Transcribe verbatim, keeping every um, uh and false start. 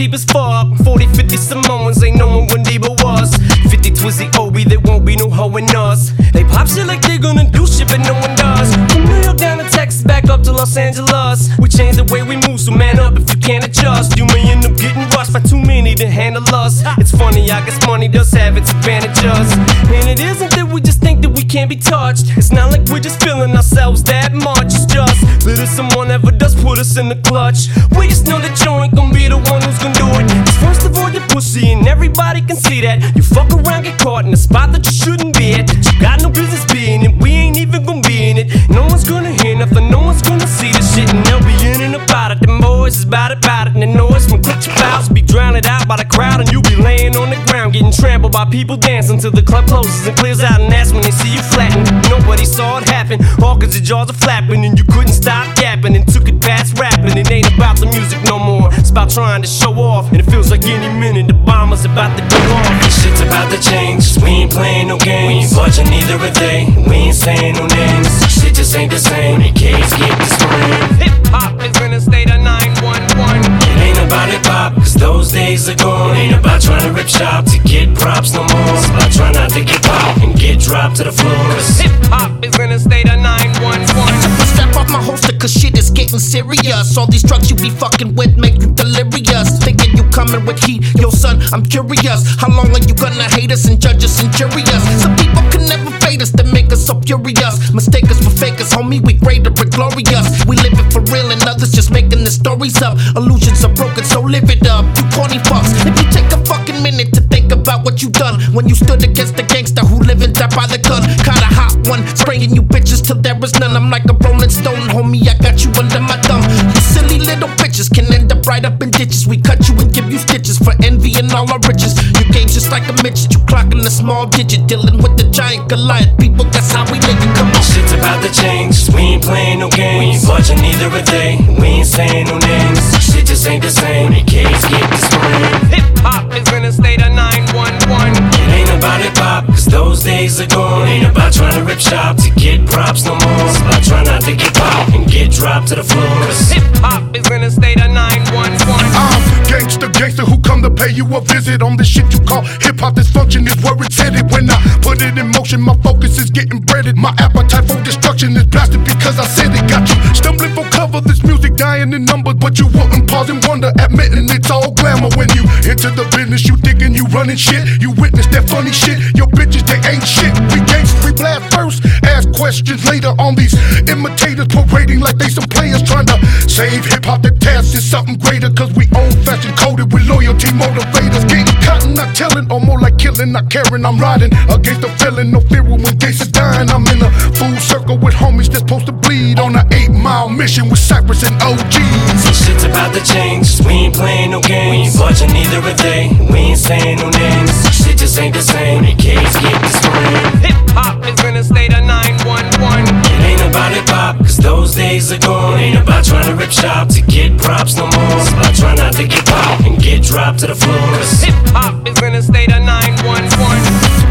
deep as fuck. Forty, fifty Samoans, ain't knowing when Debo was. Fifty Twizzy Obi, there won't be no hoe in us. They pop shit like they gonna do shit, but no one does. From New York down to Texas, back up to Los Angeles. We change the way we move, so man up if you can't adjust. You may end up getting rushed by too many to handle us. It's funny, I guess money does have its advantages. And it isn't that we just think that we can't be touched. It's not like we're just feeling ourselves that much. It's just that if someone ever does put us in the clutch, we just know that you ain't gonna be the one who's gonna do it. Cause first of all, you're pussy and everybody can see that. You fuck around, get caught in a spot that you shouldn't be at. That you got no business being in, we ain't even gonna be in it. No one's gonna hear nothing, no one's gonna see the shit. And they'll be in and about it, them boys is about it, about it. And the noise from clutch clouds be drowned out by the crowd. And you be laying on the ground, getting trampled by people dancing till the club closes and clears out. And that's when they see you flattened. Nobody saw it happen, all cause your jaws are flapping. And you couldn't stop yapping and took it past rapping. It ain't about the music no more, it's about trying to show off. And it feels like any minute the bomber's about to go off. This shit's about to change, we ain't playing no games. We ain't budging neither are they, we ain't saying no names. Shit just ain't the same, the kids get the scream. Hip-hop is gonna stay the nine one one. It ain't about hip-hop, cause those days are gone. It ain't about trying to rip shop to get props no more. It's about trying not to get popped and get dropped to the floor. Cause hip-hop is gonna stay the nine one one. Strap off my holster cause shit is getting serious. All these drugs you be fucking with make you delirious. Thinking you coming with heat, yo son, I'm curious. How long are you gonna hate us and judge us and jury us? Some people can never fade us, they make us so furious. Mistake us for fakers, homie, we greater and glorious. We live it for real and others just making the stories up. Illusions are broken, so live it up, you corny fucks. If you take a fucking minute to think about what you done when you stood against the gangster who live and die by the gun. Kinda hot one, spraying you bitches till there is none. I'm like a rolling stone, homie, I got you under my thumb. You silly little bitches can end up right up in ditches. We cut you and give you stitches for envy and all our riches. Your game's just like a midget, you clocking a small digit, dealing with the giant Goliath. People, that's how we live it, come on. shit's about to change, we ain't playing no games. We ain't budging neither are they, we ain't saying no names. Shit just ain't the same, the kids get the scream. Hip-hop is gonna stay the nine one one. It ain't about hip-hop, cause those days are gone. It ain't about trying to rip shop to get props no more. It's about trying not to get popped and get dropped to the floor. Cause hip-hop is gonna stay the nine one one. I'm gangsta, gangsta who come to pay you a visit on the shit you call hip-hop dysfunction is where it's headed. When I put it in motion, my focus is getting breaded. My appetite for destruction is blasted because I said it. Got you stumbling for cover, this music dying in numbers, but you wouldn't pause and wonder, admitting it's all glamour. When you enter the business, you thinking you running shit. You witness that funny shit, your bitches, they ain't shit. We gangsta, we blast first, ask questions later on these imitators parading like they some players trying to save hip-hop. The task is something greater, cause we old-fashioned coded with loyalty motivators. Getting cotton, not telling, or more like killing, not caring. I'm riding against the feeling, no fear when gangsters dying. I'm in a full circle with homies that's supposed to bleed on an eight-mile mission with Cypress and O Gs. some shit's about to change, we ain't playing no games. We ain't budging neither are they, we ain't saying no names. Shit just ain't the same, the kids get the scream. Hip-hop is gonna stay the nine one one. It ain't about hip-hop, cause those days are gone. It ain't about trying to rip shop to get props no more. It's about trying not to get popped and get dropped to the floor. Cause hip-hop is gonna stay the nine one one.